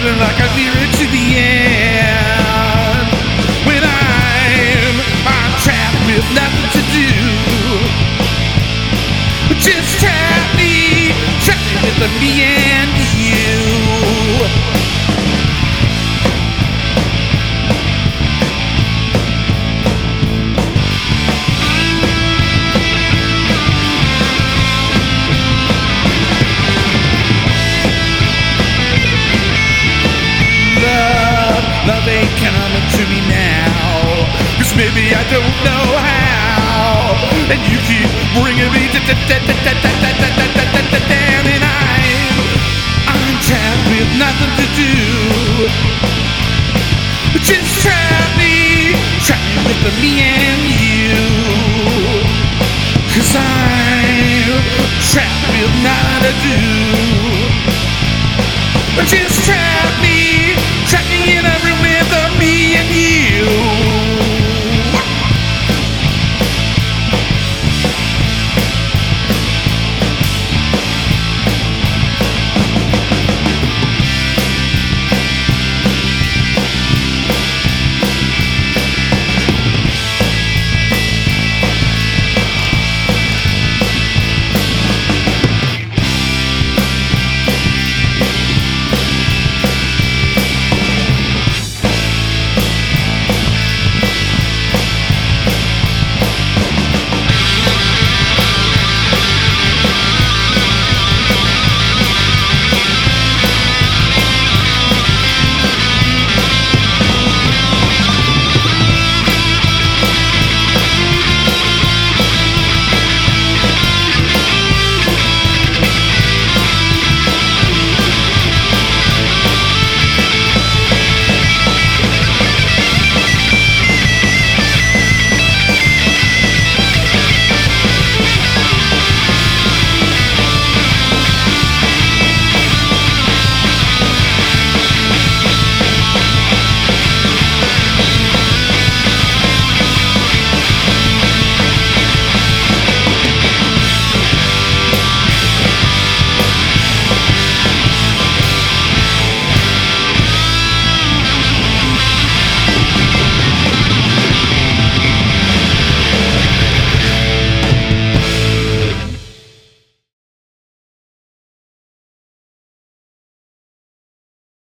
feeling like I'm nearer to the end. When I'm trapped with nothing to do. Just trap me with me and you. Love ain't coming to me now, 'cause maybe I don't know how. And you keep bringing me down, and I'm trapped with nothing to do. Just trap me with me and you. 'Cause I'm trapped with nothing to do. Just trap me in every